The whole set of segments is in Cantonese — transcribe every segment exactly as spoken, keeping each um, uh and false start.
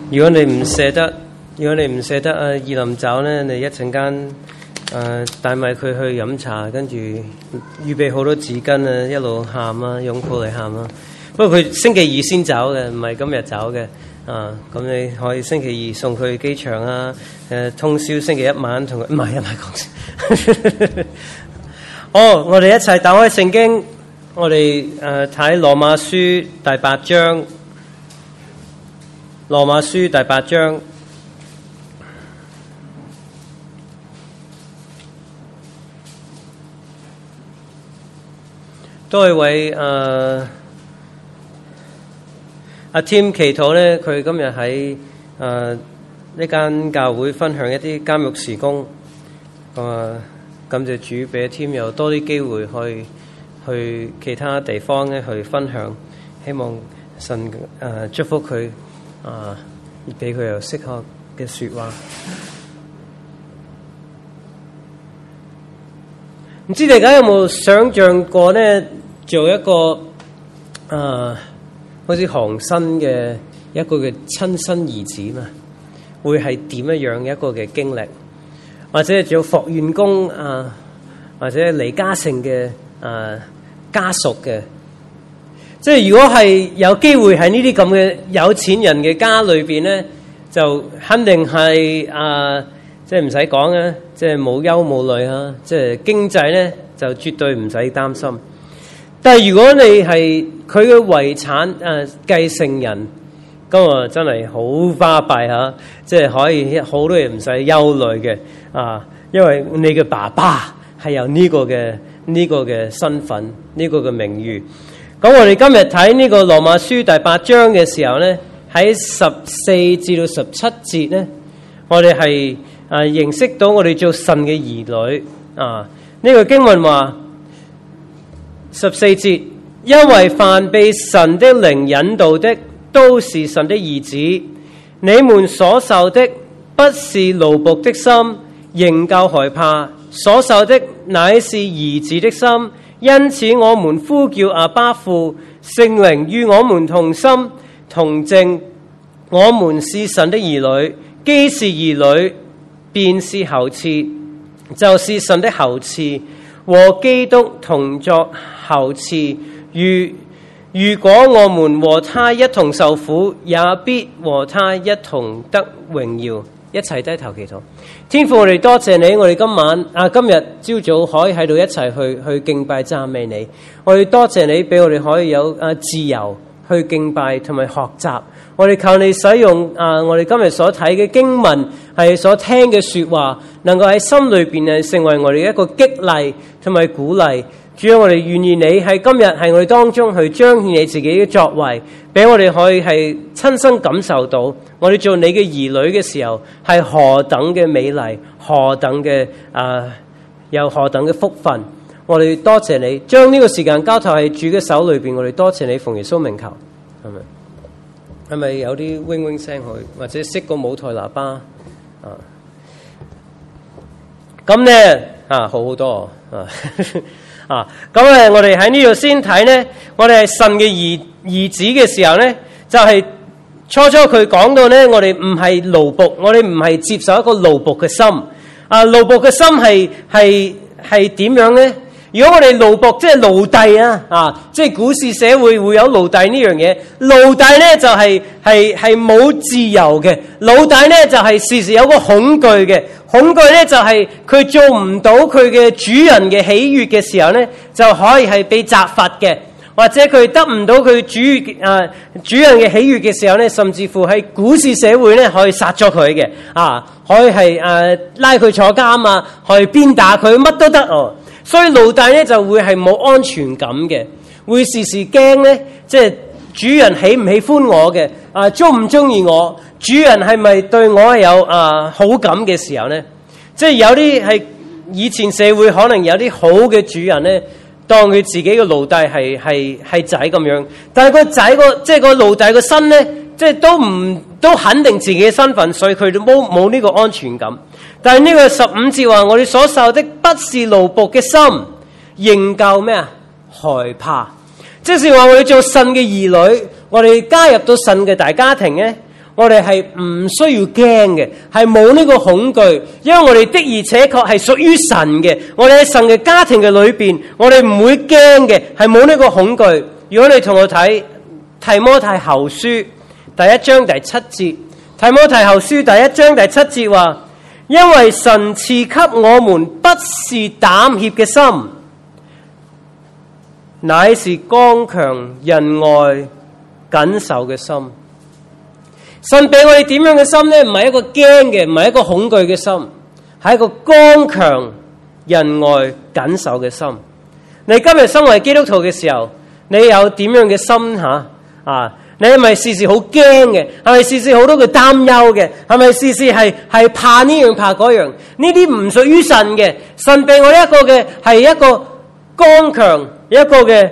如果你唔捨得，如果你唔捨得阿二林走咧，你一陣間誒帶埋佢去飲茶，跟住預備好多紙巾啊，一路喊啊，擁抱你喊啊。不過佢星期二先走嘅，唔係今日走嘅啊。咁你可以星期二送佢去機場啊，誒通宵星期一晚同佢，唔係唔係講笑。好，我哋一齊打開聖經，我哋誒睇羅馬書第八章。羅馬書第八章，都係為誒阿 Tim 祈禱咧，佢今日喺誒呢間教會分享一啲監獄事工，咁啊感謝主俾阿 Tim 有多啲機會去去其他地方咧去分享，希望神誒、呃、祝福佢。啊！俾佢有適合嘅說話，唔知大家有冇想象過呢？做一個啊，好似韓生嘅一個嘅親生兒子嘛，會係點樣一個嘅經歷？或者做霍元公啊，或者李嘉誠嘅啊家屬嘅？即係如果係有機會喺呢啲咁嘅有錢人嘅家裏邊咧，就肯定係啊，即係唔使講啊，即係冇憂冇慮啊，即係經濟咧就絕對唔使擔心。但係如果你係佢嘅遺產誒繼承人，咁啊真係好巴閉嚇，即係可以好多嘢唔使憂慮嘅啊，因為你嘅爸爸係有呢個嘅呢個嘅身份，呢個嘅名譽。咁我哋今日睇呢個羅馬書第八章嘅時候咧，喺十四至到十七節咧，我哋係啊認識到我哋做神嘅兒女啊。呢個經文話十四節，因為凡被神的靈引導的，都是神的兒子。你們所受的不是奴僕的心，仍舊害怕；所受的乃是兒子的心。因此我們呼叫阿爸父，聖靈與我們同心同證，我們是神的兒女。既是兒女，便是後嗣，就是神的後嗣，和基督同作後嗣。如如果我們和他一同受苦，也必和他一同得榮耀。一齊低頭祈禱。天父，我哋多謝你，我哋今晚啊今日朝早可以喺度一齊去去敬拜讚美你。我哋多謝你俾我哋可以有啊自由去敬拜同埋學習。我哋求你使用啊我哋今日所睇嘅經文係所聽嘅說話，能夠喺心裏邊係成為我哋一個激勵同埋鼓勵。主啊，我哋願意你喺今日係我哋當中去彰顯你自己嘅作為，俾我哋可以係親身感受到，我哋做你嘅兒女嘅時候係何等嘅美麗，何等嘅啊有何等嘅福分。我哋多謝你，將呢個時間交託喺主嘅手裏邊。我哋多謝你，奉耶穌名求，係咪？係咪有啲 wing wing 聲去，或者熄個舞台喇叭啊？咁咧啊，好好多啊！啊，咁誒，我哋喺呢度先睇咧，我哋係神嘅兒兒子嘅時候咧，就係、是、初初佢講到咧，我哋唔係奴僕，我哋唔係接受一個奴僕嘅心。啊，奴僕嘅心係係係點樣咧？如果我哋奴僕即係奴隸啊，啊，即係古時社會會有奴隸呢樣嘢。奴隸咧就係係係冇自由嘅，奴隸咧就係時時有個恐懼嘅。恐懼咧就係佢做唔到佢嘅主人嘅喜悅嘅時候咧，就可以係被責罰嘅，或者佢得唔到佢主啊主人嘅喜悅嘅時候咧，甚至乎喺古時社會咧可以殺咗佢嘅，啊，可以係誒拉佢坐監啊，可以鞭打佢，乜都得哦。所以奴隸咧就會係冇安全感嘅，會時時驚咧，即係主人喜唔喜歡我嘅，啊中唔中意我？主人係咪對我有啊好感嘅時候咧？即係有啲係以前社會可能有啲好嘅主人咧，當佢自己嘅奴隸係係係仔咁樣，但係個仔個即係個奴隸個身咧，即係都唔都肯定自己嘅身份，所以佢都冇冇呢個安全感。但係呢個十五節話，我哋所受的不是奴僕嘅心，仍舊咩啊？害怕。即是話我哋做神嘅兒女，我哋加入到神嘅大家庭咧。 我哋係唔需要驚嘅，係冇呢個恐懼，因為我哋的而且確係屬於神嘅。我哋喺神嘅家庭嘅裏邊，我哋唔會驚嘅，係冇呢個恐懼。如果你同我睇提摩太後書第一章第七節，提摩太後書第一章第七節話：因為神賜給我們不是膽怯嘅心，乃是剛強仁愛謹守嘅心。神俾我哋點樣嘅心呢？唔係一個驚嘅，唔係一個恐懼嘅心，係一個剛強仁愛謹守嘅心。你今日身為基督徒嘅時候，你有點樣嘅心吓啊？你係咪事事好驚嘅？係咪事事好多嘅擔憂嘅？係咪事事係係怕呢樣怕嗰樣？呢啲唔屬於神嘅。神俾我一個嘅係一個剛強一個嘅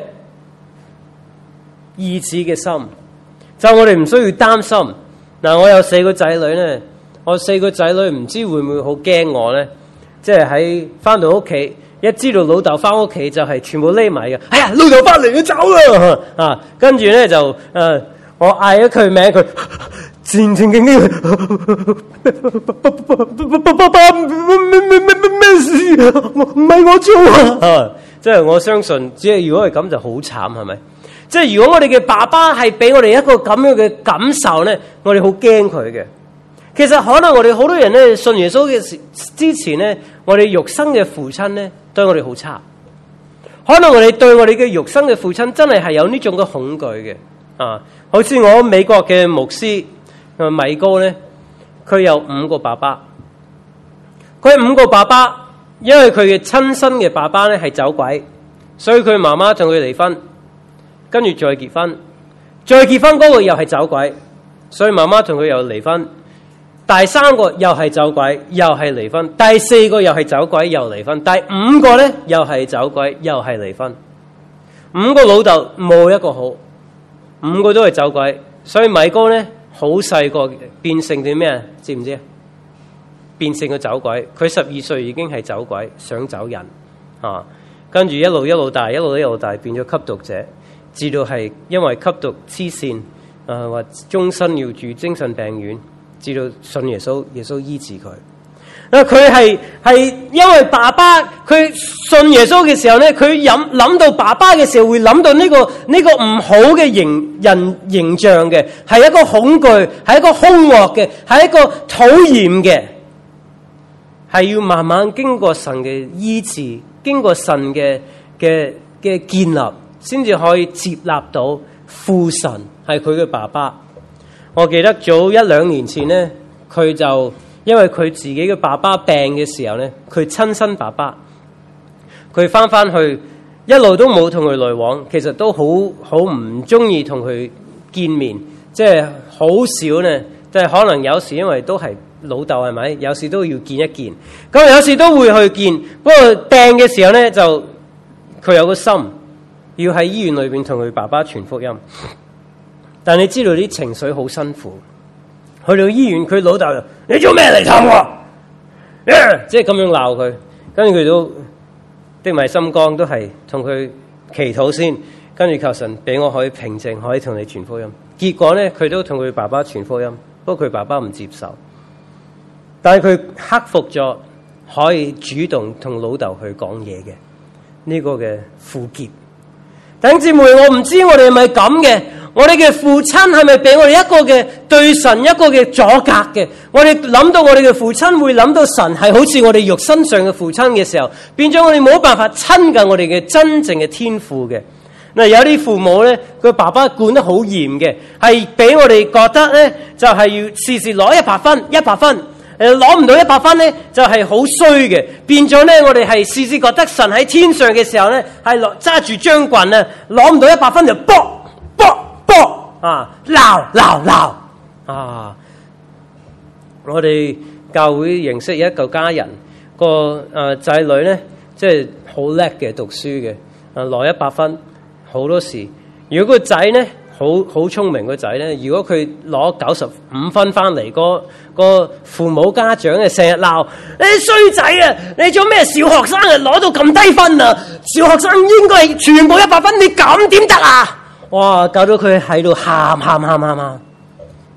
義子嘅心，就我哋唔需要擔心。嗱，我有四個仔女咧，我四個仔女唔知會唔會好驚我咧？即係喺翻到屋企，一知道老豆翻屋企就係全部匿埋嘅。哎呀，老豆翻嚟，你走啦！啊，跟住咧就誒、呃，我嗌咗佢名，佢戰戰兢兢，爸爸咩咩咩咩咩事啊？唔係我做啊！即係我相信，只係如果係咁就好慘，係咪？即係如果我哋嘅爸爸係俾我哋一個咁樣嘅感受咧，我哋好驚佢嘅。其實可能我哋好多人咧信耶穌嘅時之前咧，我哋肉身嘅父親咧對我哋好差。可能我哋對我哋嘅肉身嘅父親真係係有呢種嘅恐懼嘅啊！好似我美國嘅牧師米高咧，佢有五個爸爸。佢五個爸爸，因為佢嘅親生嘅爸爸咧係走鬼，所以佢媽媽同佢離婚。跟住再結婚，再結婚嗰個又係走鬼，所以媽媽同佢又離婚。第三個又係走鬼，又係離婚。第四個又係走鬼，又離婚。第五個咧又係走鬼，又係離婚。五個老豆冇一個好，五個都係走鬼，所以米高咧好細個變成啲咩啊？知唔知啊？變成個走鬼，佢十二歲已經係走鬼，想走人啊！跟住一路一路大，一路一路大，變咗吸毒者。至到係因為吸毒黐線，啊或終身要住精神病院，至到信耶穌，耶穌醫治佢。啊，佢係係因為爸爸佢信耶穌嘅時候咧，佢諗諗到爸爸嘅時候會諗到呢個呢個唔好嘅形人形象嘅，係一個恐懼，係一個兇惡嘅，係一個討厭嘅，係要慢慢經過神嘅醫治，經過神嘅嘅嘅建立，先至可以接納到父神係佢嘅爸爸。我記得早一兩年前咧，佢就因為佢自己嘅爸爸病嘅時候咧，佢親生爸爸，佢翻翻去一路都冇同佢來往，其實都好好唔中意同佢見面，即係好少咧，即係可能有時因為都係老豆係咪？有時都要見一見，咁有時都會去見，不過病嘅時候咧就佢有個心。要喺醫院裏邊同佢爸爸傳福音，但你知道啲情緒好辛苦。去到醫院，佢老豆就你做咩嚟探我？即係咁樣鬧佢，跟住佢都的埋心肝，都係同佢祈禱先，跟住求神俾我可以平靜，可以同你傳福音。結果咧，佢都同佢爸爸傳福音，不過佢爸爸唔接受，但係佢克服咗，可以主動同老豆去講嘢嘅呢個嘅苦澀。弟兄姊妹，我唔知我哋係咪咁嘅？我哋嘅父親係咪俾我哋一個嘅對神一個嘅阻隔嘅？我哋諗到我哋嘅父親會諗到神係好似我哋肉身上嘅父親嘅時候，變咗我哋冇辦法親近我哋嘅真正嘅天父嘅。嗱，有啲父母咧，佢爸爸管得好嚴嘅，係俾我哋覺得咧，就係要時時攞一百分，一百分。誒，攞唔到一百分咧，就係好衰嘅。變咗咧，我哋係時時覺得神喺天上嘅時候咧，係攞揸住將棍啊，攞唔到一百分就卜卜卜啊，鬧鬧鬧啊！我哋教會認識一個家人，個誒仔女咧，即係好叻嘅，讀書嘅，啊攞一百分好多時。如果個仔咧，好好聰明個仔咧，如果佢攞九十五分翻嚟，個個父母家長嘅成日鬧你衰仔啊！你做咩小學生啊攞到咁低分啊？小學生應該係全部一百分，你咁點得啊？哇！搞到佢喺度喊喊喊喊喊，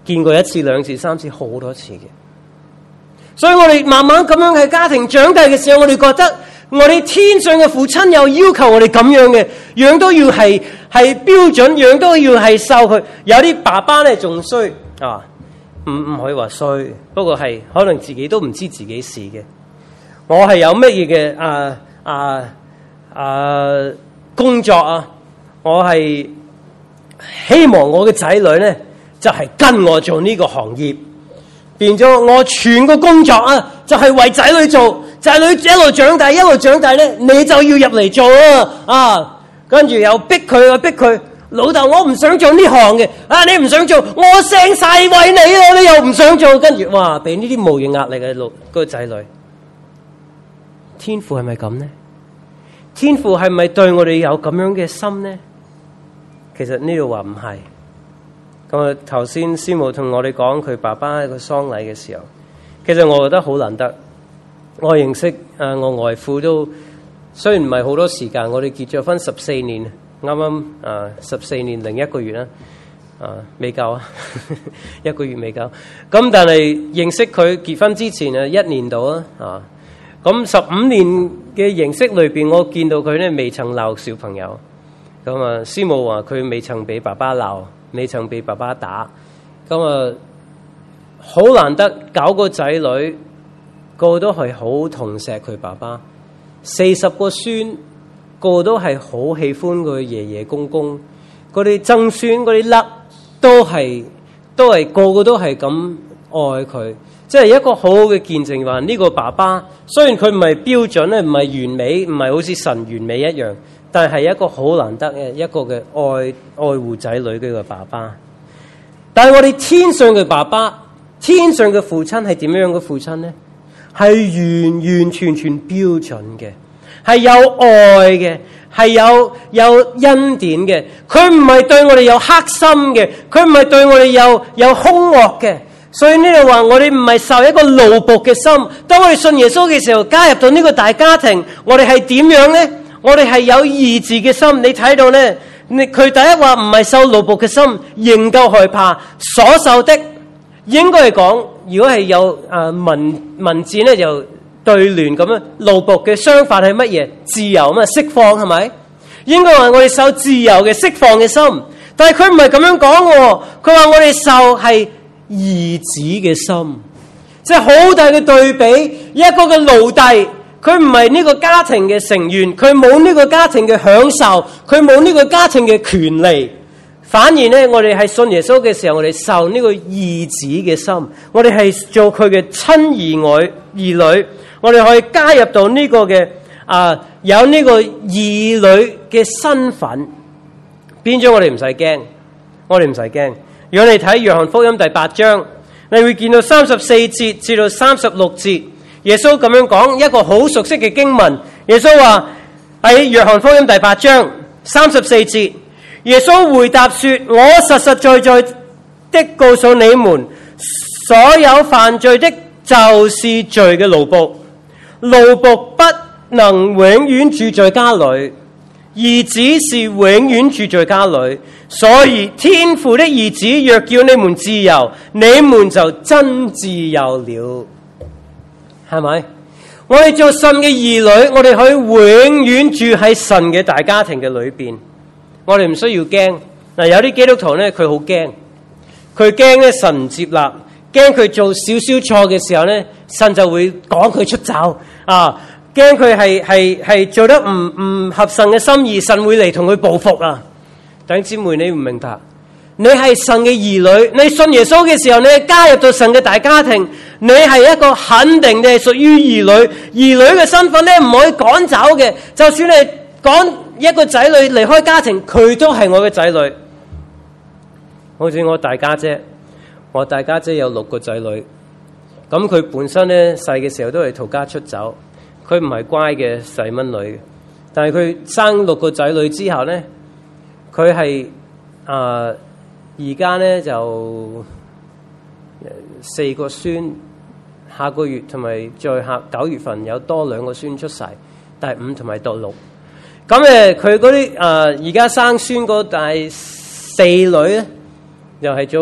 見過一次、兩次、三次，好多次嘅。所以我哋慢慢咁樣嘅家庭長大嘅時候，我哋覺得我哋天上嘅父親又要求我哋咁樣嘅，樣都要係係標準，樣都要係受佢。有啲爸爸咧仲衰啊，唔唔可以話衰，不過係可能自己都唔知自己事嘅。我係有乜嘢嘅啊啊啊工作啊，我係希望我嘅仔女咧就係、是、跟我做呢個行業。變咗我全個工作啊，就係為仔女做，仔女一路長大一路長大咧，你就要入嚟做啊！啊，跟住又逼佢啊，逼佢老豆，我唔想做呢行嘅，啊，你唔想做，我成世為你啊，你又唔想做，跟住哇，俾呢啲無形壓力嘅老個仔女，天父係咪咁呢？天父係咪對我哋有咁樣嘅心呢？其實呢度話唔係。咁啊，頭先師母同我哋講佢爸爸個喪禮嘅時候，其實我覺得好難得。我認識啊，我外父都雖然唔係好多時間，我哋結咗婚十四年，啱啱啊十四年零一個月啦，啊未夠啊，一個月未夠。咁但係認識佢結婚之前啊，一年度啊，啊咁十五年嘅認識裏邊，我見到佢咧未曾鬧小朋友。咁啊，師母話佢未曾俾爸爸鬧。未曾被爸爸打，咁啊好難得搞個仔女，個個都係好痛錫佢爸爸。四十個孫，個個都係好喜歡佢爺爺公公。嗰啲曾孫嗰啲甩都係都係個個都係咁愛佢，即係一個好好嘅見證。話呢個爸爸雖然佢唔係標準咧，唔係完美，唔係好似神完美一樣。但係一個好難得嘅一個嘅愛愛護仔女嘅個爸爸，但係我哋天上嘅爸爸，天上嘅父親係點樣嘅父親呢？係完完全全標準嘅，係有愛嘅，係有有恩典嘅。佢唔係對我哋有黑心嘅，佢唔係對我哋有有兇惡嘅。所以呢度話我哋唔係受一個奴僕嘅心。當我哋信耶穌嘅時候，加入到呢個大家庭，我哋係點樣呢？我哋係有義字嘅心，你睇到咧，你佢第一話唔係受奴僕嘅心，仍舊害怕所受的，應該係講，如果係有啊文文字咧就對聯咁樣，奴僕嘅相反係乜嘢？自由嘛，釋放係咪？應該話我哋受自由嘅釋放嘅心，但係佢唔係咁樣講，佢話我哋受係義子嘅心，即係好大嘅對比，一個嘅奴隸。佢唔係呢個家庭嘅成員，佢冇呢個家庭嘅享受，佢冇呢個家庭嘅權利。反而呢，我哋係信耶穌嘅時候，我哋受呢個義子嘅心，我哋係做佢嘅親兒女兒女，我哋可以加入到呢個嘅啊有呢個兒女嘅身份，變咗我哋唔使驚，我哋唔使驚。如果你睇約翰福音第八章，你會見到三十四節至到三十六節。耶穌咁樣講一個好熟悉嘅經文，耶穌話喺約翰福音第八章三十四節，耶穌回答說：我實實在在的告訴你們，所有犯罪的就是罪嘅奴僕，奴僕不能永遠住在家裏，兒子是永遠住在家裏。所以天父的兒子若叫你們自由，你們就真自由了。係咪？我哋做神嘅兒女，我哋可以永遠住喺神嘅大家庭嘅裏邊。我哋唔需要驚。嗱，有啲基督徒咧，佢好驚，佢驚咧神唔接納，驚佢做少少錯嘅時候咧，神就會趕佢出走啊！驚佢係係係做得唔唔合神嘅心意，神會嚟同佢報復啊！弟兄姊妹，你唔明白？你係神嘅兒女，你信耶穌嘅時候，你加入到神嘅大家庭，你係一個肯定嘅屬於兒女，兒女嘅身份咧唔可以趕走嘅。就算你趕一個仔女離開家庭，佢都係我嘅仔女。好似我大家姐，我大家姐有六個仔女，咁佢本身咧細嘅時候都係逃家出走，佢唔係乖嘅細蚊女，但係佢生六個仔女之後咧，佢係啊。而家咧就四個孫，下個月同埋再下九月份有多兩個孫出世，第五同埋第六。咁誒，佢嗰啲誒而家生孫嗰第四女咧，又係早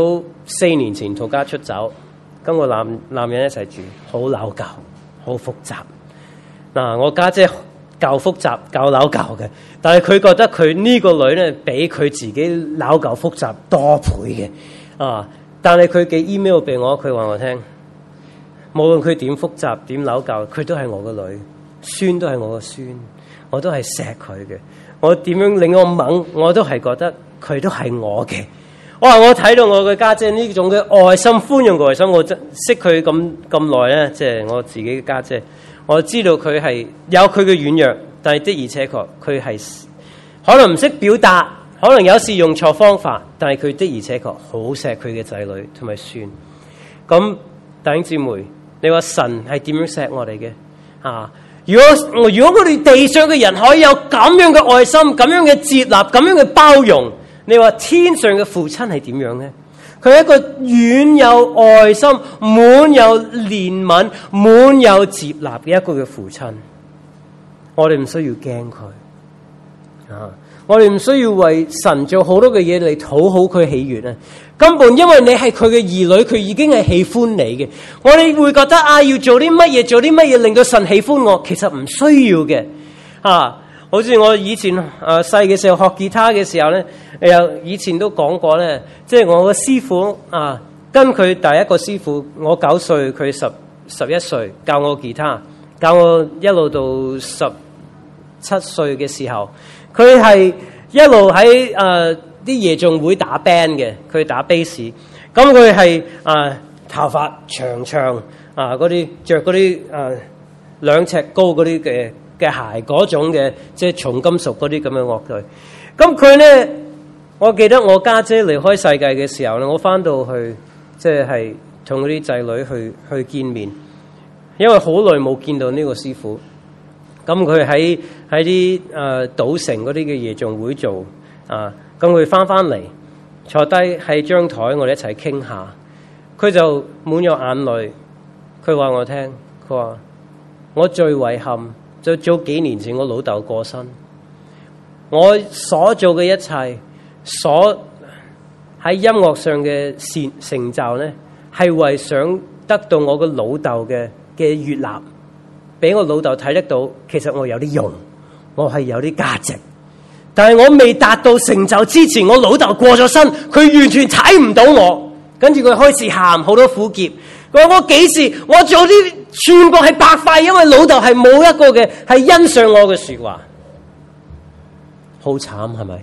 四年前逃家出走，跟個男男人一齊住，好拗撬，好複雜。嗱，我家姐夠複雜，夠拗撬嘅，但係佢覺得佢呢個女咧比佢自己拗撬複雜多倍嘅啊！但係佢寄 email 俾我，佢話我聽，無論佢點複雜點拗撬，佢都係我個女，孫都係我個孫，我都係錫佢嘅。我點樣令我猛，我都係覺得佢都係我嘅。哇！我睇到我嘅家姐呢種嘅愛心、寬容嘅愛心，我真識佢咁咁耐咧，即係我自己嘅家姐，我知道佢係有佢嘅軟弱，但係的而且確佢係可能唔識表達，可能有時用錯方法，但係佢的而且確好錫佢嘅仔女同埋孫。咁弟兄姊妹，你話神係點樣錫我哋嘅啊？如果如果我哋地上嘅人可以有咁樣嘅愛心、咁樣嘅接納、咁樣嘅包容，你話天上嘅父親係點樣咧？佢係一個遠有愛心、滿有憐憫、滿有接納嘅一個嘅父親。我哋唔需要驚佢啊！我哋唔需要為神做好多嘅嘢嚟討好佢喜悅啊！根本因為你係佢嘅兒女，佢已經係喜歡你嘅。我哋會覺得啊，要做啲乜嘢，做啲乜嘢令到神喜歡我，其實唔需要嘅啊！好似我以前誒細嘅時候學吉他嘅時候咧，又以前都講過咧，即係我個師傅啊，跟佢第一個師傅，我九歲，佢十十一歲，教我吉他，教我一路到十七歲嘅時候，佢係一路喺誒啲夜總會打 band 嘅，佢打 bass，咁佢係誒頭髮長長啊，嗰啲着嗰啲誒兩尺高嗰啲嘅嘅鞋嗰種嘅，即係重金屬嗰啲咁嘅樂隊。咁佢咧，我記得我家姐離開世界嘅時候咧，我翻到去即係同嗰啲仔女去去見面，因為好耐冇見到呢個師傅。咁佢喺喺啲誒賭城嗰啲嘅夜總會做啊，咁佢翻翻嚟坐低喺張台，我哋一齊傾下。佢就滿有眼淚，佢話我聽，佢話我最遺憾就早幾年前我老豆過身，我所做嘅一切，所喺音樂上嘅成成就咧，係為想得到我個老豆嘅嘅悅納。俾我老豆睇得到，其實我有啲用，我係有啲價值。但係我未達到成就之前，我老豆過咗身，佢完全睇唔到我。跟住佢開始喊，好多苦澀。佢話我幾時我做啲全部係白費，因為老豆係冇一個嘅係欣賞我嘅說話，好慘係咪？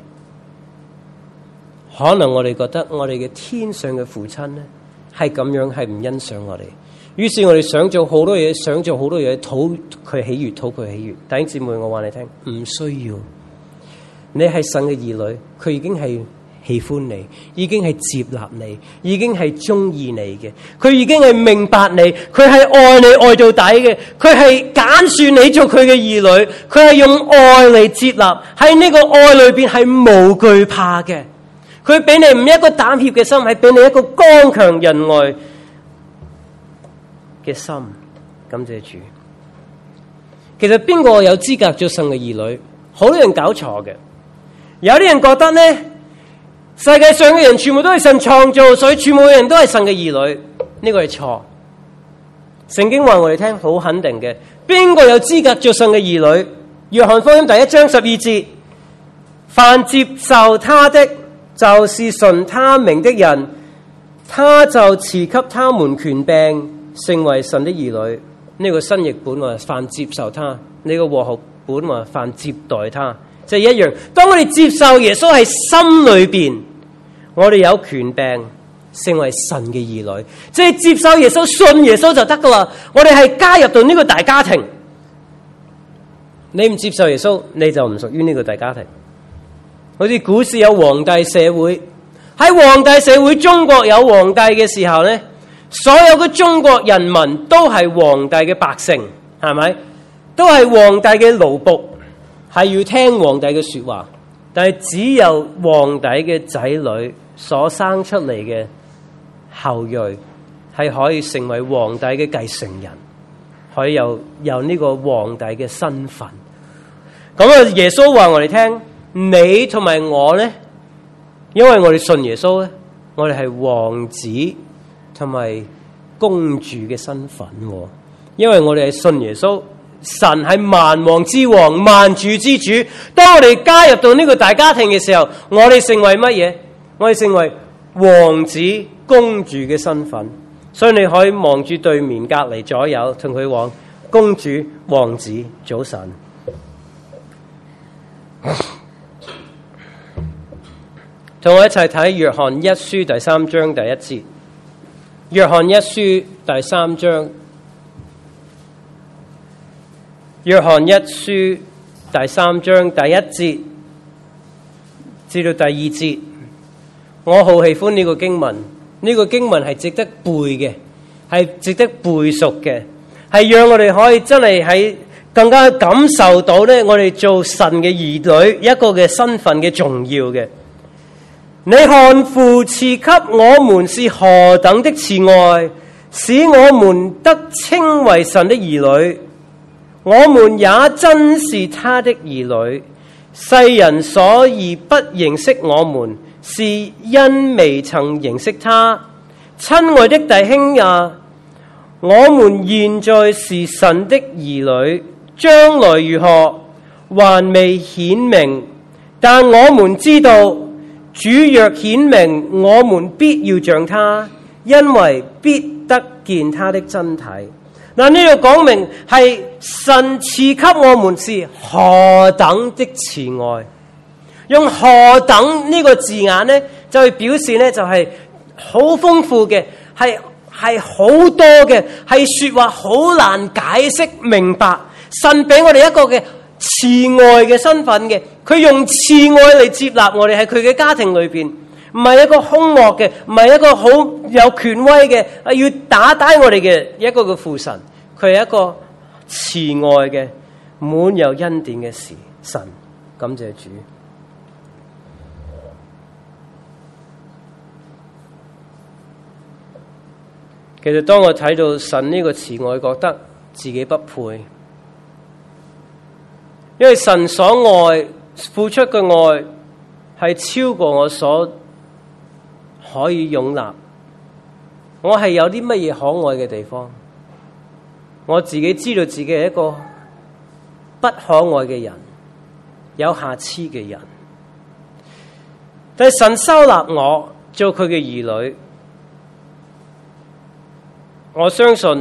可能我哋覺得我哋嘅天上嘅父親咧係咁樣，係唔欣賞我哋。於是我哋想做好多嘢，想做好多嘢討佢喜悅，討佢喜悅。弟兄姊妹，我話你聽，唔需要。你係神嘅兒女，佢已經係喜歡你，已經係接納你，已經係中意你嘅。佢已經係明白你，佢係愛你愛到底嘅。佢係揀選你做佢嘅兒女，佢係用愛嚟接納。喺呢個愛裏邊係無懼怕嘅。佢俾你唔一個膽怯嘅心，係俾你一個剛強仁愛嘅心。感謝主。其實邊個有資格做神嘅兒女？好多人搞錯嘅。有啲人覺得呢，世界上嘅人全部都係神創造，所以全部嘅人都係神嘅兒女。呢個係錯。聖經話我哋聽好肯定嘅，邊個有資格做神嘅兒女？約翰福音第一章十二節，凡接受他的，就是信他名的人，他就賜給他們權柄，成為神的兒女。呢、這個新譯本話凡接受他，呢、這個和合本話凡接待他，就係一樣。當我哋接受耶穌喺心裏邊，我哋有權柄成為神嘅兒女，即係接受耶穌、信耶穌就得噶啦。我哋係加入到呢個大家庭。你唔接受耶穌，你就唔屬於呢個大家庭。好似古時有皇帝社會，喺皇帝社會，中國有皇帝嘅時候呢，所有嘅中國人民都係皇帝嘅百姓，係咪？都係皇帝嘅奴僕，係要聽皇帝嘅說話。但係只有皇帝嘅仔女所生出嚟嘅後裔，係可以成為皇帝嘅繼承人，可以有有呢個皇帝嘅身份。咁啊，耶穌話我哋聽，你同埋我咧，因為我哋信耶穌咧， 我哋係王子同埋公主嘅身份，因為我哋係信耶穌，神係萬王之王、萬主之主。當我哋加入到呢個大家庭嘅時候，我哋成為乜嘢？我哋成為王子、公主嘅身份。所以你可以望住對面隔籬左右，同佢講：公主、王子，早晨。同我一齊睇約翰一書第三章第一節。約翰一書第三章，約翰一書第三章第一節至到第二節，我好喜歡呢個經文。呢個經文係值得背嘅，係值得背熟嘅，係讓我哋可以真係喺更加感受到咧，我哋做神嘅兒女一個嘅身份嘅重要嘅。你看父賜給我們是何等的慈愛，使我們得稱為神的兒女。我們也真是他的兒女。世人所以不認識我們，是因未曾認識他。親愛的弟兄啊，我們現在是神的兒女，將來如何還未顯明，但我們知道主若顯明，我們必要像他，因為必得見他的真體。嗱，呢度講明係神賜給我們是何等的慈愛。用何等呢個字眼呢，就係表示呢，就係好豐富嘅，係係好多嘅，係說話好難解釋明白。神俾我哋一個嘅慈愛嘅身份嘅，佢用慈愛嚟接納我哋喺佢嘅家庭裏邊，唔係一個兇惡嘅，唔係一個好有權威嘅，要打低我哋嘅一個嘅父神，佢係一個慈愛嘅滿有恩典嘅事神。感謝主。其實當我睇到神呢個慈愛，覺得自己不配，因為神所愛付出嘅愛係超過我所可以容納。我係有啲乜嘢可愛嘅地方，我自己知道自己係一個不可愛嘅人，有瑕疵嘅人，但係神收納我做佢嘅兒女。我相信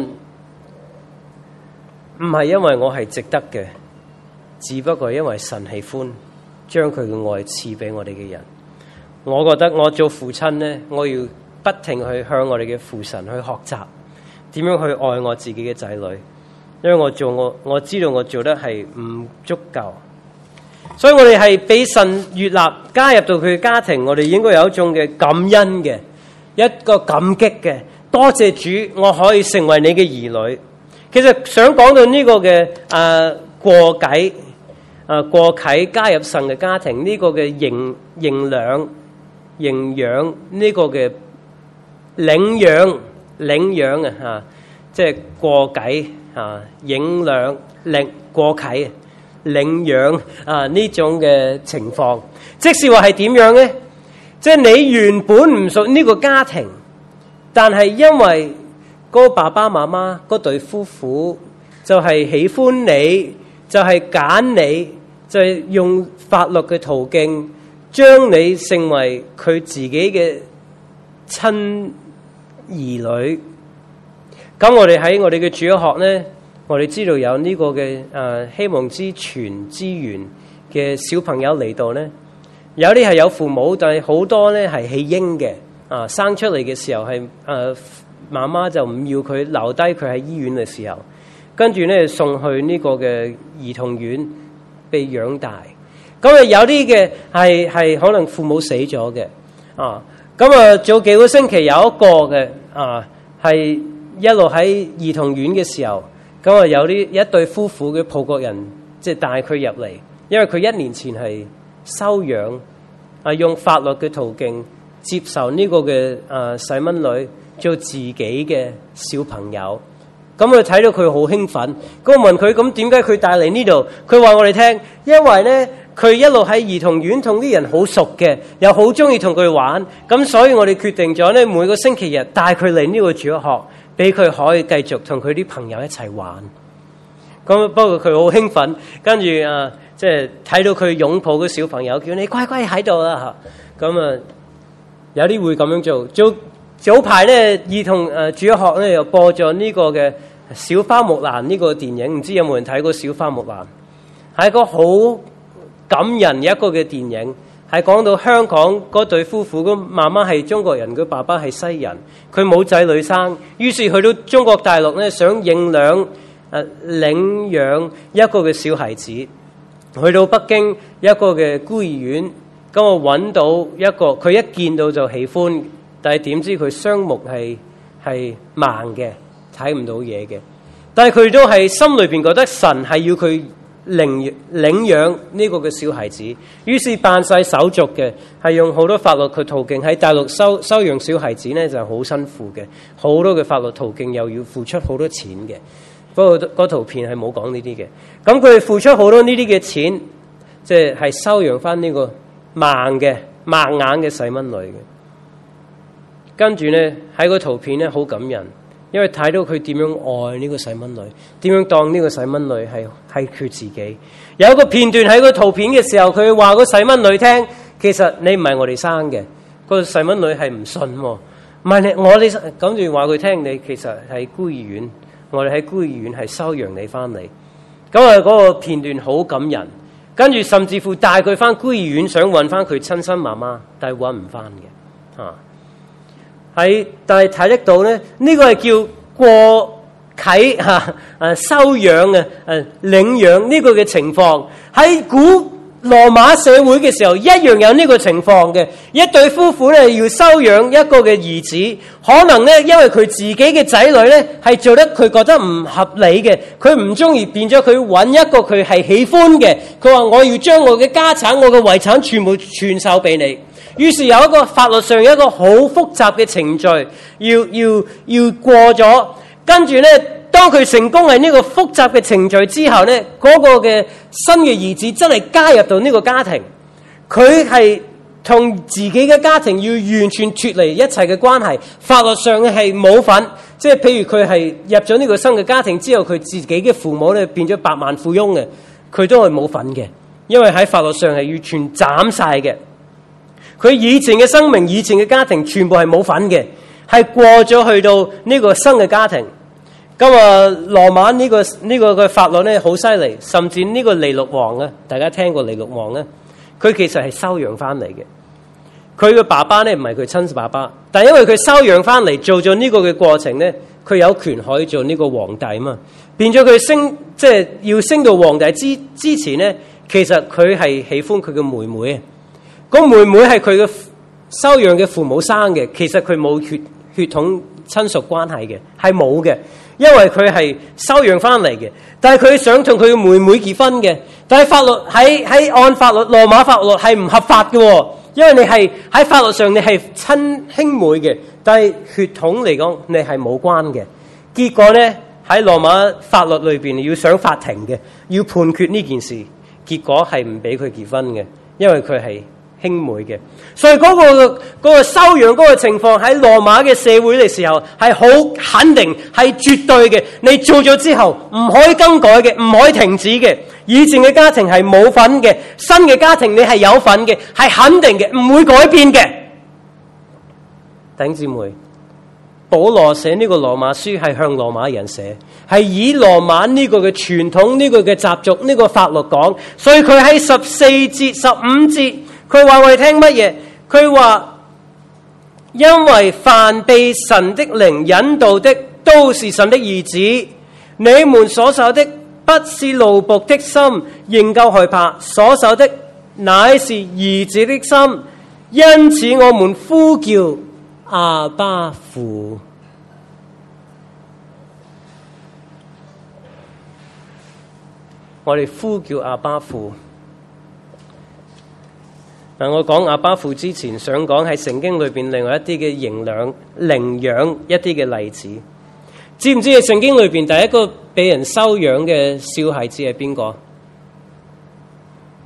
唔係因為我係值得嘅，只不過因為神喜歡將佢嘅愛賜俾我哋嘅人。我覺得我做父親呢，我要不停去向我哋嘅父神去學習點樣去愛我自己嘅仔女，因為我做我我知道我做得係唔足夠，所以我哋係俾神悅納加入到佢嘅家庭，我哋應該有一種嘅感恩嘅，一個感激嘅。多謝主，我可以成為你嘅兒女。其實想講到呢個嘅誒過繼誒過契加入神嘅家庭呢個嘅營營養營養呢個嘅領養領養啊吓，即係過繼啊領養領過契領養啊呢種嘅情況，即是話係點樣咧？即係你原本唔屬呢個家庭。但係因為嗰個爸爸媽媽嗰對夫婦就係喜歡你，就係揀你，就係用法律嘅途徑將你成為佢自己嘅親兒女。咁我哋喺我哋嘅主學呢，我哋知道有呢個嘅誒希望之泉資源嘅小朋友嚟到呢，有啲係有父母，但係好多呢係棄嬰嘅。啊！生出嚟嘅時候係誒媽媽就唔要佢留低佢喺醫院嘅時候，跟住咧送去呢個嘅兒童院被養大。咁啊有啲嘅係係可能父母死咗嘅啊。咁啊早幾個星期有一個嘅啊係一路喺兒童院嘅時候，咁啊有啲一對夫婦嘅葡國人即係帶佢入嚟，因為佢一年前係收養啊用法律嘅途徑。接受呢個嘅誒細蚊女做自己嘅小朋友，咁我睇到佢好興奮。咁我問佢：咁點解佢帶嚟呢度？佢話我哋聽，因為咧佢一路喺兒童院同啲人好熟嘅，又好中意同佢玩。咁所以我哋決定咗咧，每個星期日帶佢嚟呢個主日學，俾佢可以繼續同佢啲朋友一齊玩。咁不過佢好興奮，跟住啊，即係睇到佢擁抱個小朋友，叫你乖乖喺度啦嚇。咁啊，有啲會咁樣做。早早排咧，兒童誒主日學咧又播咗呢個嘅小花木蘭呢個電影，唔知有冇人睇過小花木蘭？係一個好感人嘅一個嘅電影，係講到香港嗰對夫婦，咁媽媽係中國人，佢爸爸係西人，佢冇仔女生，於是去到中國大陸咧，想認養誒、呃、領養一個嘅小孩子，去到北京一個嘅孤兒院，咁我揾到一個，佢一見到就喜歡，但係點知佢雙目係係盲嘅，睇唔到嘢嘅，但係佢都係心裏邊覺得神係要佢領領養呢個嘅小孩子，於是辦晒手續嘅，係用好多法律嘅途徑。喺大陸收收養小孩子呢就好辛苦嘅，好多嘅法律途徑，又要付出好多錢嘅。不過嗰圖片係冇講呢啲嘅。咁佢哋付出好多呢啲嘅錢，即係係收養翻呢個盲嘅盲眼嘅細蚊女嘅。跟住呢，喺個圖片呢好感人。因為睇到佢點樣愛呢個細蚊女，點樣當呢個細蚊女係係佢自己。有一個片段喺個圖片嘅時候，佢話個細蚊女聽，其實你唔係我哋生嘅。個細蚊女係唔信喎，唔係你我哋咁住話佢聽，你其實係孤兒院，我哋喺孤兒院係收養你翻嚟。咁啊嗰個片段好感人，跟住甚至乎帶佢翻孤兒院，想揾翻佢親生媽媽，但係揾唔翻嘅啊。係，但係睇得到咧，呢、這個係叫過契嚇，誒收養嘅誒領養呢個嘅情況。喺古羅馬社會嘅時候，一樣有呢個情況嘅。一對夫婦咧要收養一個嘅兒子，可能咧因為佢自己嘅仔女咧係做得佢覺得唔合理嘅，佢唔中意，變咗佢揾一個佢係喜歡嘅。佢話我要將我嘅家產、我嘅遺產全部傳授俾你。於是有一個法律上有一個好複雜嘅程序要要要過咗，跟住咧當佢成功喺呢個複雜嘅程序之後咧，嗰個嘅新嘅兒子真係加入到呢個家庭，佢係同自己嘅家庭要完全脫離一切嘅關係，法律上係冇份。即係譬如佢係入咗呢個新嘅家庭之後，佢自己嘅父母咧變咗百萬富翁嘅，佢都係冇份嘅，因為喺法律上係完全斬晒嘅。佢以前嘅生命、以前嘅家庭全部係冇份嘅，係過咗去到呢個新嘅家庭。咁啊，羅馬呢個呢個嘅法律咧好犀利，甚至呢個尼祿王啊，大家聽過尼祿王咧，佢其實係收養翻嚟嘅。佢嘅爸爸咧唔係佢親爸爸，但係因為佢收養翻嚟做咗呢個嘅過程咧，佢有權可以做呢個皇帝嘛，變咗佢升即係要升到皇帝之之前咧，其實佢係喜歡佢嘅妹妹啊。個妹妹係佢嘅收養嘅父母生嘅，其實佢冇血血統親屬關係嘅，係冇嘅，因為佢係收養翻嚟嘅。但係佢想同佢嘅妹妹結婚嘅，但係法律喺喺按法律羅馬法律係唔合法嘅，因為你係喺法律上你係親兄妹嘅，但係血統嚟講你係冇關嘅。結果咧喺羅馬法律裏邊要上法庭嘅，要判決呢件事，結果係唔俾佢結婚嘅，因為佢係兄妹嘅，所以嗰、嗰個嗰、嗰個收養嗰個情況喺羅馬嘅社會嘅時候係好肯定，係絕對嘅。你做咗之後唔可以更改嘅，唔可以停止嘅。以前嘅家庭係冇份嘅，新嘅家庭你係有份嘅，係肯定嘅，唔會改變嘅。弟兄姊妹，保羅寫呢個羅馬書係向羅馬人寫，係以羅馬呢個嘅傳統、呢、呢個嘅習俗、呢、呢個法律講，所以佢喺十四節、十五節。佢話我哋聽乜嘢？佢話因為凡被神的靈引導的，都是神的兒子。你們所受的不是奴僕的心，仍舊害怕；所受的乃是兒子的心。因此我們呼叫阿爸父。我哋呼叫阿爸父。嗱，我講阿爸父之前，想講喺聖經裏邊另外一啲嘅營養、領養一啲嘅例子。知唔知喺聖經裏邊第一個俾人收養嘅小孩子係邊個？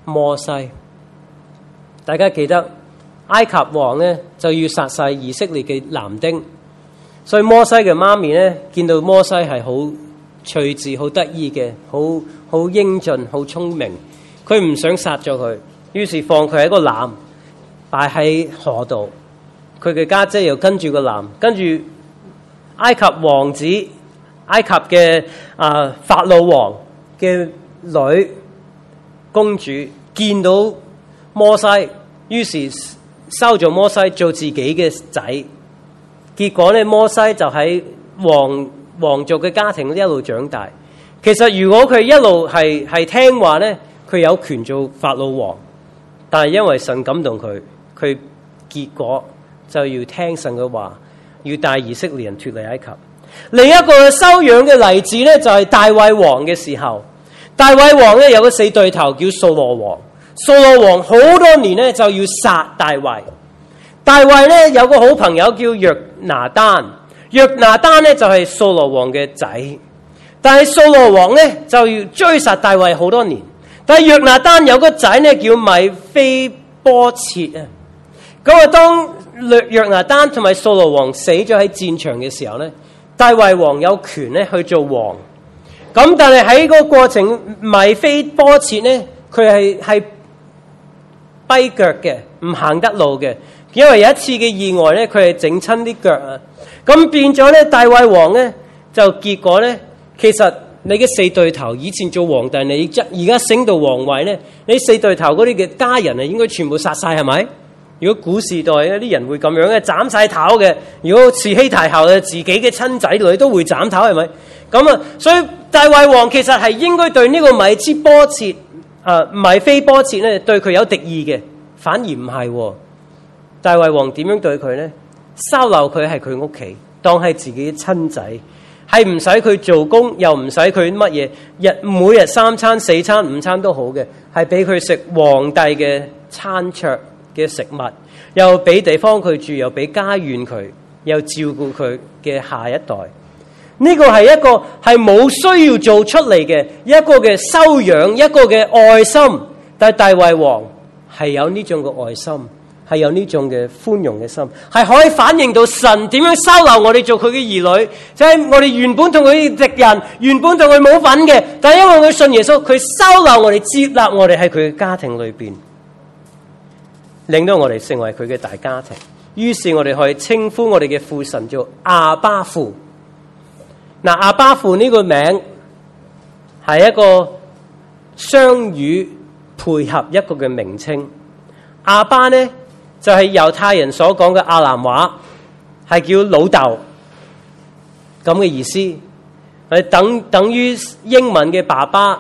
摩西。大家記得埃及王咧就要殺晒以色列嘅男丁，所以摩西嘅媽咪咧見到摩西係好趣致、好得意嘅，好好英俊、好聰明，佢唔想殺咗佢，於是放佢喺個籃擺喺河度。佢嘅家姐又跟住個籃，跟住埃及王子、埃及嘅啊、呃、法老王嘅女公主見到摩西，於是收咗摩西做自己嘅仔。結果咧，摩西就喺王王族嘅家庭一路長大。其實如果佢一路係係聽話咧，佢有權做法老王。但係因為神感動佢，佢結果就要聽神嘅話，要帶以色列人脫離埃及。另一個收養嘅例子咧，就係大衛王嘅時候。大衛王咧有個死對頭叫掃羅王。掃羅王好多年咧就要殺大衛。大衛咧有個好朋友叫約拿單，約拿單咧就係掃羅王嘅仔。但係掃羅王咧就要追殺大衛好多年。但係約拿單有個仔咧叫米非波設啊。咁啊，當約拿單同埋掃羅王死咗喺戰場嘅時候咧，大衛王有權咧去做王。咁但係喺個過程，米非波設咧，佢係係跛腳嘅，唔行得路嘅。因為有一次嘅意外咧，佢係整親啲腳啊。咁變咗咧，大衛王咧就結果咧，其實你嘅四對頭以前做皇帝，你而家升到皇位咧，你四對頭嗰啲嘅家人啊，應該全部殺晒係咪？如果古時代咧，啲人會咁樣嘅斬晒頭嘅。如果慈禧太后嘅自己嘅親仔女都會斬頭係咪？咁啊，所以大衛王其實係應該對呢個米非波設啊米非波設咧對佢有敵意嘅，反而唔係喎。大衛王點樣對佢咧？收留佢係佢屋企，當係自己親仔，係唔使佢做工，又唔使佢乜嘢，日每日三餐、四餐、五餐都好嘅，係俾佢食皇帝嘅餐桌嘅食物，又俾地方佢住，又俾家園佢，又照顧佢嘅下一代。呢個係一個係冇需要做出嚟嘅一個嘅修養，一個嘅愛心。但係大衛王係有呢種嘅愛心，係有呢種嘅寬容嘅心，係可以反映到神點樣收留我哋做佢嘅兒女。就係我哋原本同佢敵人，原本同佢冇份嘅，但係因為佢信耶穌，佢收留我哋，接納我哋喺佢嘅家庭裏邊，令到我哋成為佢嘅大家庭。於是我哋可以稱呼我哋嘅父神做阿爸父。嗱，阿爸父呢個名係一個雙語配合一個嘅名稱。阿爸呢就係猶太人所講嘅亞蘭話，係叫老豆咁嘅意思，係等等於英文嘅爸爸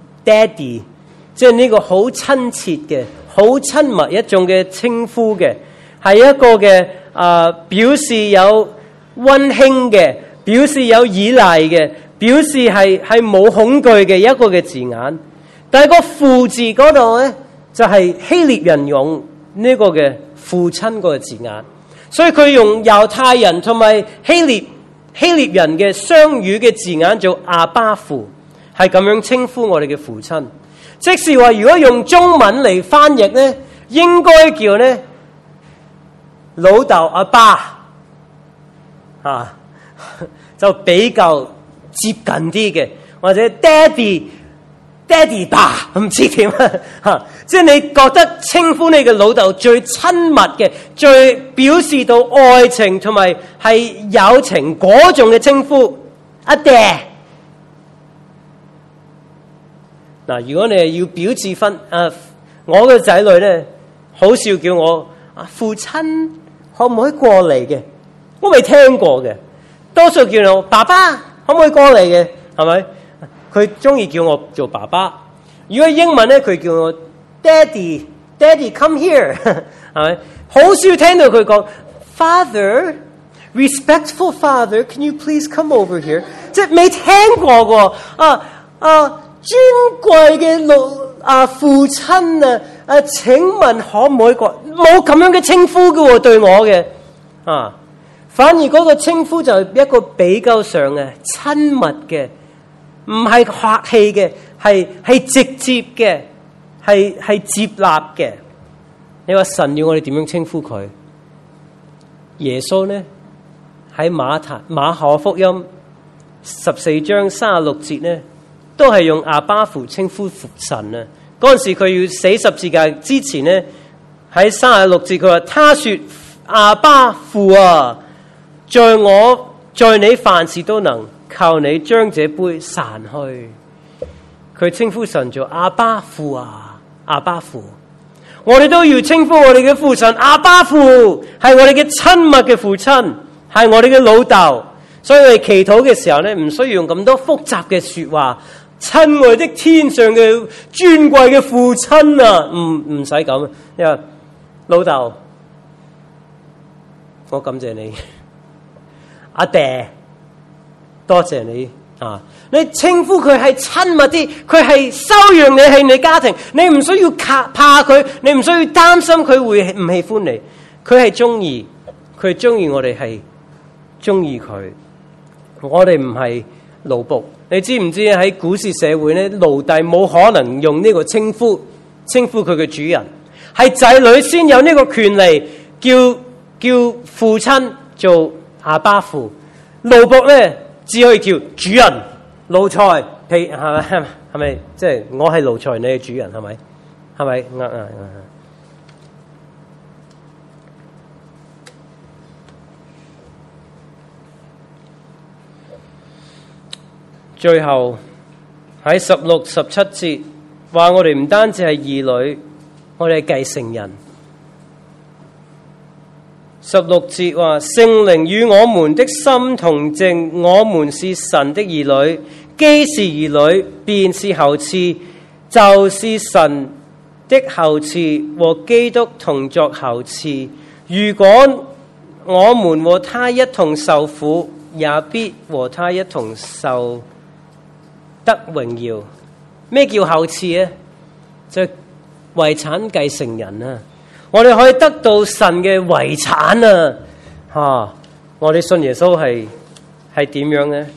Daddy， 即係呢個好親切嘅、好親密一種嘅稱呼嘅，係一個嘅啊、呃、表示有溫馨嘅。表示有依賴嘅，表示係係冇恐懼嘅一個嘅字眼。但係個父字嗰度咧，就係、是、希臘人用呢個嘅父親個字眼，所以佢用猶太人同埋希臘希臘人嘅雙語嘅字眼做阿爸父，係咁樣稱呼我哋嘅父親。即是話，如果用中文嚟翻譯咧，應該叫咧老豆阿爸啊。就比較接近啲嘅，或者爹哋爹哋爸唔知點啊嚇，即係你覺得稱呼你嘅老豆最親密嘅，最表示到愛情同埋係友情嗰種嘅稱呼，阿爹。嗱，如果你係要表示分，誒，我嘅仔女咧，好少叫我啊父親，可唔可以過嚟嘅？我未聽過嘅。多數叫我爸爸，可唔可以過嚟嘅？係咪？佢中意叫我做爸爸。如果英文咧，佢叫我 Daddy，Daddy come here， 係咪？好少聽到佢講 Father，respectful Father，can you please come over here？ 即係未聽過喎。啊啊，尊貴嘅老啊父親啊，啊請問可唔可以過？冇咁樣嘅稱呼嘅喎，對我嘅啊。反而嗰個稱呼就係一個比較上嘅親密嘅，唔係客氣嘅，係係直接嘅， 係係接納嘅。你話神要我哋點樣稱呼佢？耶穌呢喺馬太馬可福音十四章三十六節呢，都係用阿爸父稱呼神啊。嗰陣時佢要死十字架之前呢，喺三十六節佢話：他說阿爸父啊，在我在你凡事都能，求你將這杯散去。佢稱呼神做阿爸父啊，阿爸父。我哋都要稱呼我哋嘅父神阿爸父，係我哋嘅親密嘅父親，係我哋嘅老豆。所以我哋祈禱嘅時候咧，唔需要用咁多複雜嘅說話。親愛的天上嘅尊貴嘅父親啊，唔唔使咁。因為老豆，我感謝你，阿爹，多謝你啊！你稱呼佢係親密啲，佢係收養你，係你家庭，你唔需要怕佢，你唔需要擔心佢會唔喜歡你，佢係中意，佢係中意我哋係中意佢，我哋唔係奴僕。你知唔知喺古時社會咧，奴隸冇可能用呢個稱呼稱呼佢嘅主人，係仔女先有呢個權利叫叫父親做阿爸父，奴僕咧只可以叫主人。奴才，係咪係咪？即係我係奴才，你係主人，係咪？係咪？啱啱啱。最後喺十六、十七節話，我哋唔單止係兒女，我哋係繼承人。十六節話，聖靈與我們的心同證，我們是神的兒女，既是兒女，便是後嗣，就是神的後嗣，和基督同作後嗣。如果我們和他一同受苦，也必和他一同受得榮耀。咩叫後嗣啊？就係遺產繼承人啊！我哋可以得到神嘅遺產啊！吓、啊，我哋信耶穌係係點樣呢？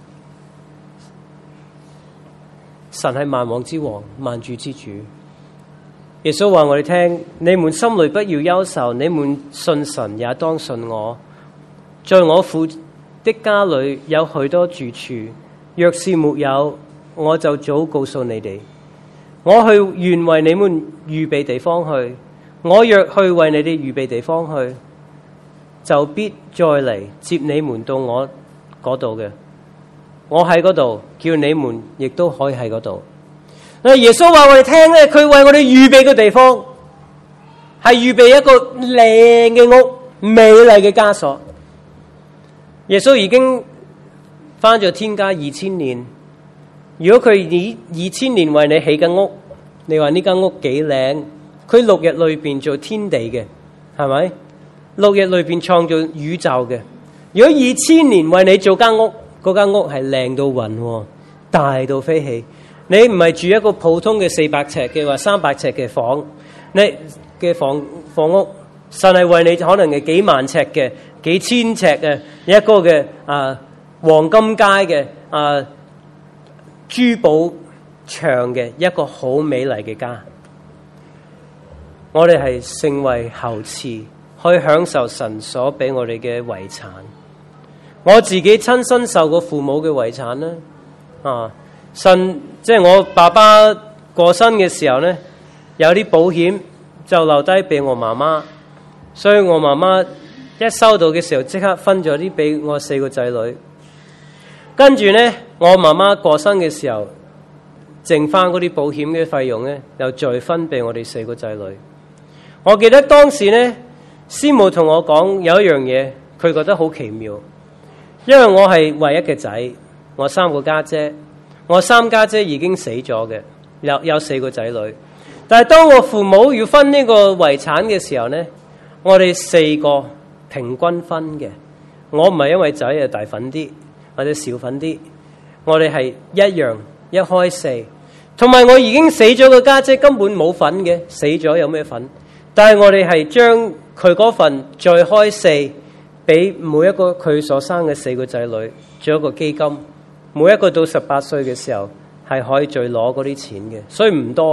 神係萬王之王，萬主之主。耶穌話我哋聽：你們心裏不要憂愁，你們信神也當信我。在我父的家裏有許多住處，若是沒有，我就早告訴你哋。我去願為你們預備地方去。我若去為你哋預備地方去，就必再嚟接你們到我嗰度嘅。我喺嗰度，叫你們亦都可以喺嗰度。耶穌話我哋聽咧，佢為我哋預備個地方，係預備一個靚嘅屋、美麗嘅家所。耶穌已經返咗天家二千年，如果佢以二千年為你起緊屋，你話呢間屋幾靚？佢六日裏邊做天地嘅，係咪？六日裏邊創造宇宙嘅。如果二千年為你做間屋，嗰間屋係靚到暈，大到飛起。你唔係住一個普通嘅四百尺嘅或三百尺嘅房，你嘅房房屋，神係為你可能係幾萬尺嘅、幾千尺嘅一個嘅啊黃金街嘅啊珠寶牆嘅一個好美麗嘅家。我哋係成為後嗣，可以享受神所俾我哋嘅遺產。我自己親身受過父母嘅遺產啦，啊，神即係我爸爸過身嘅時候咧，有啲保險就留低俾我媽媽，所以我媽媽一收到嘅時候，即刻分咗啲俾我四個仔女。跟住咧，我媽媽過身嘅時候，剩翻嗰啲保險嘅費用咧，又再分俾我哋四個仔女。我記得當時咧，師母同我講有一樣嘢，佢覺得好奇妙，因為我係唯一嘅仔，我三個家姐，我三家姐已經死咗嘅，有有四個仔女。但係當我父母要分呢個遺產嘅時候咧，我哋四個平均分嘅。我唔係因為仔係大份啲或者少份啲，我哋係一樣一開四。同埋我已經死咗個家姐根本冇份嘅，死咗有咩份？但係我哋係將佢嗰份再開四，俾每一個佢所生嘅四個仔女做一個基金，每一個到十八歲嘅時候係可以再攞嗰啲錢嘅，所以唔多嘅，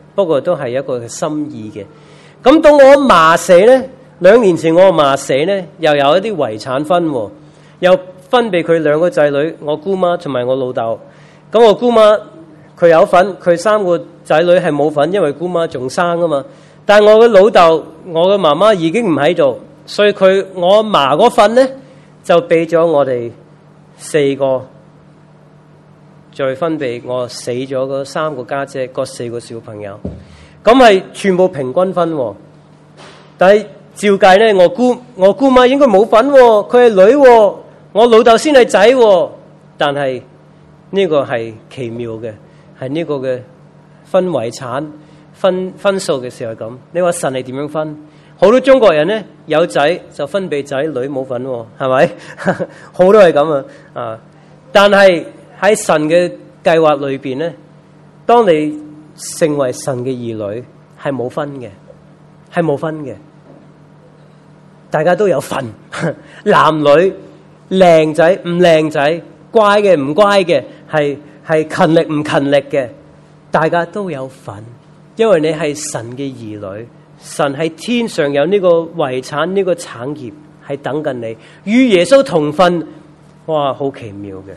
不過都係一個心意嘅。咁到我阿嫲死咧，兩年前我阿嫲死咧，又有一啲遺產分，又分俾佢兩個仔女，我姑媽同埋我老豆。咁我姑媽佢有份，佢三個仔女係冇份，因為姑媽仲生啊嘛。但係我嘅老豆，我嘅媽媽已經唔喺度，所以佢我阿嫲嗰份咧就俾咗我哋四個，再分俾我死咗嗰三個家姐，嗰四個小朋友。咁係全部平均分，但係照計咧，我姑我姑媽應該冇份，佢係女，我老豆先係仔。但係呢個係奇妙嘅，係呢個嘅分遺產分分數嘅時候咁。你話神係點樣分？好多中國人咧有仔就分俾仔，女冇份，係咪？好多係咁啊！啊，但係喺神嘅計劃裏邊咧，當你成為神嘅兒女係冇分嘅，係冇分嘅，大家都有份，男女靚仔唔靚仔，乖嘅唔乖嘅，係係勤力唔勤力嘅，大家都有份，因為你係神嘅兒女，神喺天上有呢個遺產，呢個產業係等緊你，與耶穌同分，哇，好奇妙嘅。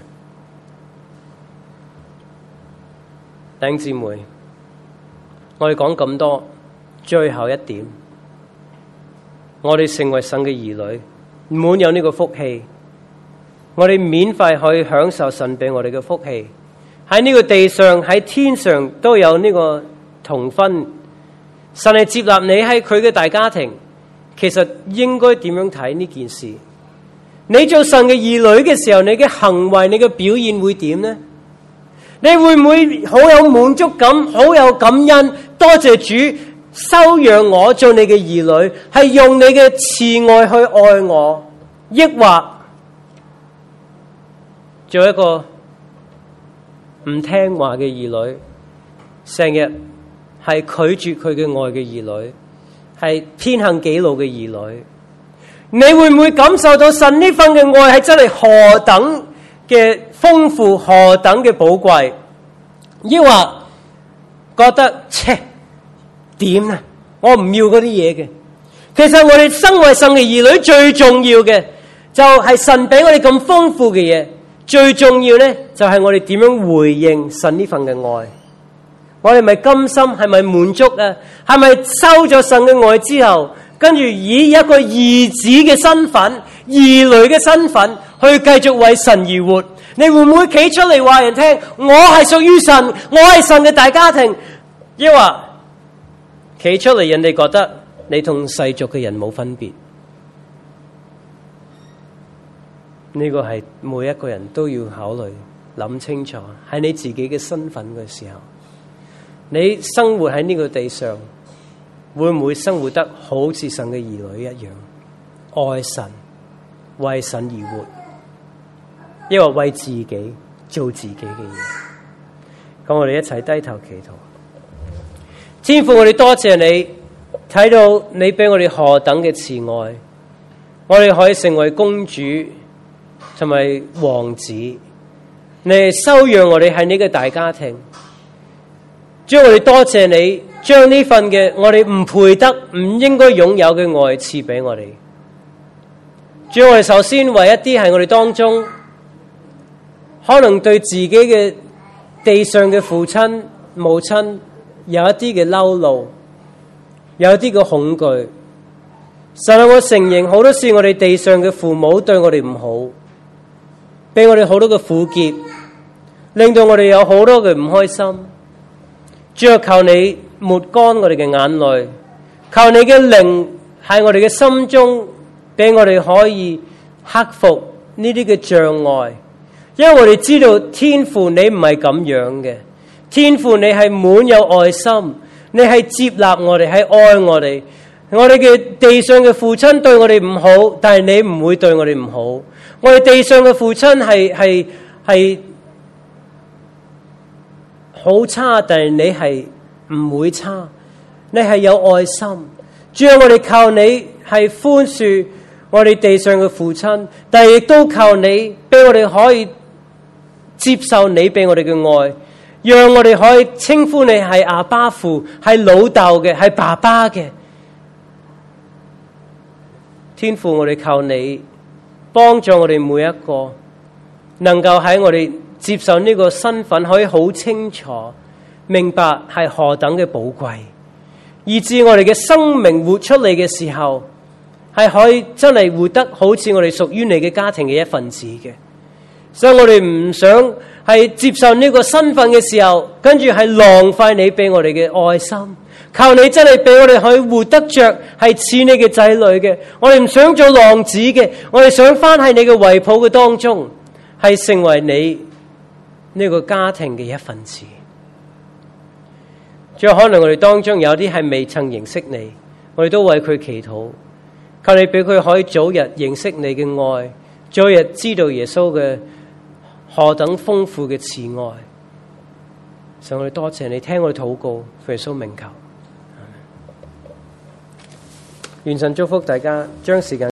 弟兄姊妹，我哋講咁多，最後一點，我哋成為神嘅兒女，滿有呢個福氣，我哋免費可以享受神俾我哋嘅福氣，喺呢個地上喺天上都有呢個同分。神係接納你喺佢嘅大家庭，其實應該點樣睇呢件事？你做神嘅兒女嘅時候，你嘅行為、你嘅表現會點呢？你會唔會好有滿足感、好有感恩？多謝主收養我做你嘅兒女，係用你嘅慈愛去愛我，抑或做一個唔聽話嘅兒女，成日係拒絕佢嘅愛嘅兒女，係偏行己路嘅兒女？你會唔會感受到神呢份嘅愛係真係何等嘅豐富，何等嘅寶貴？抑或覺得切點啊？我唔要嗰啲嘢嘅。其實我哋身為神嘅兒女，最重要嘅就係神俾我哋咁豐富嘅嘢，最重要咧就係我哋點樣回應神呢份嘅愛。我哋咪甘心，係咪滿足啊？係咪收咗神嘅愛之後，跟住以一個兒子嘅身份、兒女嘅身份去繼續為神而活？你會唔會企出嚟話人聽，我係屬於神，我係神嘅大家庭？抑或企出嚟，人哋覺得你同世俗嘅人冇分別？呢個係每一個人都要考慮諗清楚，喺你自己嘅身份嘅時候，你生活喺呢個地上，會唔會生活得好似神嘅兒女一樣，愛神，為神而活？因為為自己做自己嘅嘢。咁我哋一齊低頭祈禱。天父，我哋多謝你，睇到你俾我哋何等嘅慈愛，我哋可以成為公主同埋王子，你收養我哋喺呢個大家庭。主，我哋多謝你將呢份嘅我哋唔配得、唔應該擁有嘅愛賜俾我哋。主，我哋首先為一啲係我哋當中可能對自己嘅地上嘅父親母親有一啲嘅嬲怒，有一啲嘅恐懼。神啊，我承認好多時我哋地上嘅父母對我哋唔好，俾我哋好多嘅苦澀，令到我哋有好多嘅唔開心。主啊，求你抹乾我哋嘅眼淚，求你嘅靈喺我哋嘅心中，俾我哋可以克服呢啲嘅障礙。因為我哋知道天父你唔係咁樣嘅，天父你係滿有愛心，你係接納我哋，係愛我哋。我哋嘅地上嘅父親對我哋唔好，但係你唔會對我哋唔好。我哋地上嘅父親係係係好差，但係你係唔會差，你係有愛心。主啊，我哋靠你係寬恕我哋地上嘅父親，但係亦都靠你俾我哋可以接受你俾我哋嘅愛， 讓我哋可以稱呼你係阿爸父，係老豆嘅，係爸爸嘅。天父，我哋求你幫助我哋每一個，能夠喺我哋接受呢個身份，可以好清楚明白係何等嘅寶貴，以致我哋嘅生命活出嚟嘅時候，係可以真係活得好似我哋屬於你嘅家庭嘅一份子嘅。所以我哋唔想係接受呢個身份嘅時候，跟住係浪費你俾我哋嘅愛心。求你真係俾我哋可以活得着係似你嘅仔女嘅。我哋唔想做浪子嘅，我哋想翻喺你嘅懷抱嘅當中，係成為你呢個家庭嘅一份子。最可能我哋當中有啲係未曾認識你，我哋都為佢祈禱，求你俾佢可以早日認識你嘅愛，早日知道耶穌嘅何等豐富嘅慈愛。所以我哋多謝你聽我哋禱告，奉耶穌名求。願神祝福大家，將時間。